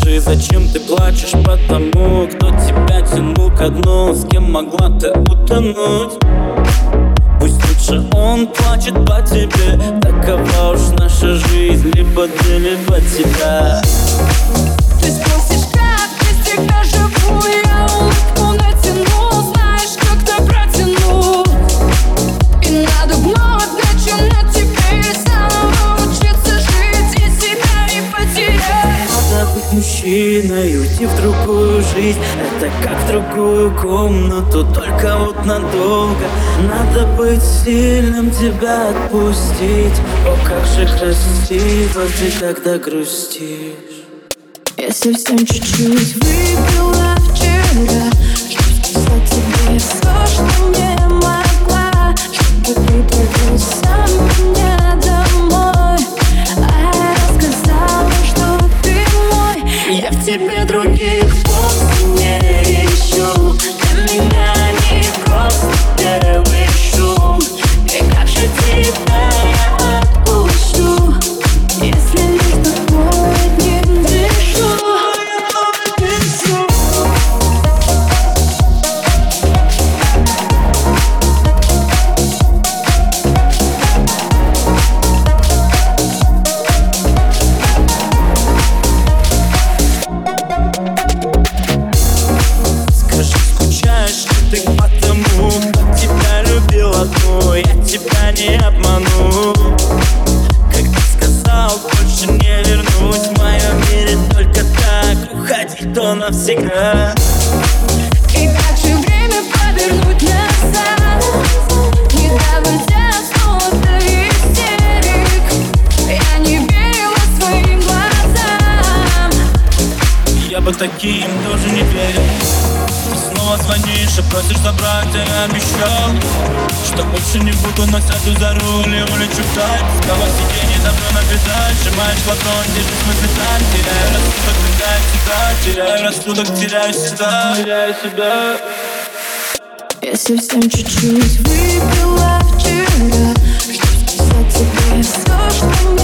Скажи, зачем ты плачешь по тому, кто тебя тянул ко дну, с кем могла ты утонуть? Пусть лучше он плачет по тебе, такова уж наша жизнь, либо ты, либо тебя. Ты спросишь, как без тебя живу, я улыбку натяну, знаешь, как-то протяну. И надо вновь начинать тебе заново учиться жить и себя не потерять. Надо быть мужчиной, уйти в другую жизнь, это как в другую комнату, только вот надолго. Надо быть сильным, тебя отпустить. О, как же красиво ты, когда грустишь. Я совсем чуть-чуть выпила вчера, чтоб сказать тебе все, что не могла, чтобы ты повез меня домой. А я рассказала, что ты мой. Я в тебе других вовсе не ищу. Для меня не просто первый шум. И как же тебя я отпущу, если лишь тобой одним дышу? Скажи, скучаешь ли ты по тому, как тебя любил одну, я тебя не обману. Как ты сказал, больше не вернусь, в моем мире только так, уходи, то навсегда. И как же время повернуть назад, не доводя снова до истерик? Я не верила своим глазам. Я бы таким тоже не верил. Ты снова звонишь и просишь забрать, а я обещал, что больше не буду, но сяду за руль и улечу вдаль. С кого сиденье давно написать, сжимаешь ладонь, держишь мой педаль. Теряю рассудок, теряю себя, теряю себя. Я совсем чуть-чуть выпила вчера, чтоб сказать тебе все, что